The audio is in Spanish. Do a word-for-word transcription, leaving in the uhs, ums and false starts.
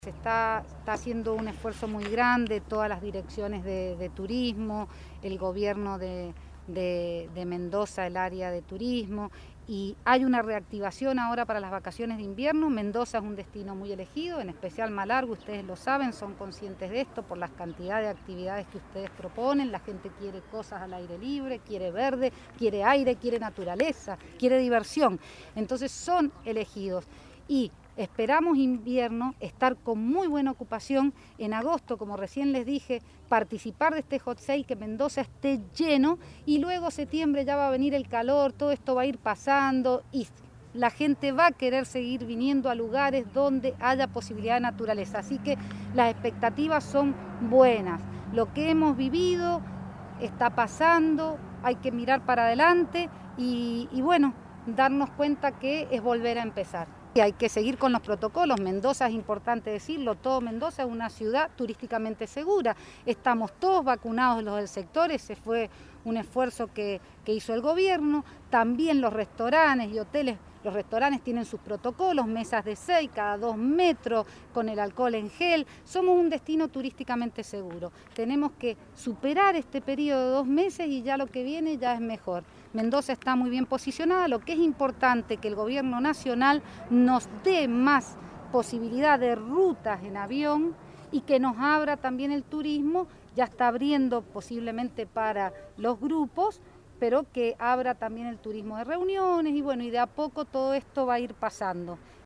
Se está, está haciendo un esfuerzo muy grande, todas las direcciones de, de turismo, el gobierno de, de, de Mendoza, el área de turismo, y hay una reactivación ahora para las vacaciones de invierno. Mendoza es un destino muy elegido, en especial Malargüe, ustedes lo saben, son conscientes de esto por las cantidades de actividades que ustedes proponen. La gente quiere cosas al aire libre, quiere verde, quiere aire, quiere naturaleza, quiere diversión, entonces son elegidos. Y esperamos invierno, estar con muy buena ocupación. En agosto, como recién les dije, participar de este Hot Sale, que Mendoza esté lleno, y luego septiembre ya va a venir el calor, todo esto va a ir pasando y la gente va a querer seguir viniendo a lugares donde haya posibilidad de naturaleza. Así que las expectativas son buenas. Lo que hemos vivido está pasando, hay que mirar para adelante y, y bueno, darnos cuenta que es volver a empezar. Y hay que seguir con los protocolos. Mendoza, es importante decirlo, todo Mendoza es una ciudad turísticamente segura. Estamos todos vacunados los del sector, ese fue un esfuerzo que, que hizo el gobierno. También los restaurantes y hoteles, los restaurantes tienen sus protocolos, mesas de seis, cada dos metros, con el alcohol en gel. Somos un destino turísticamente seguro. Tenemos que superar este periodo de dos meses y ya lo que viene ya es mejor. Mendoza está muy bien posicionada, lo que es importante que el gobierno nacional nos dé más posibilidad de rutas en avión y que nos abra también el turismo, ya está abriendo posiblemente para los grupos, pero que abra también el turismo de reuniones y bueno, y de a poco todo esto va a ir pasando.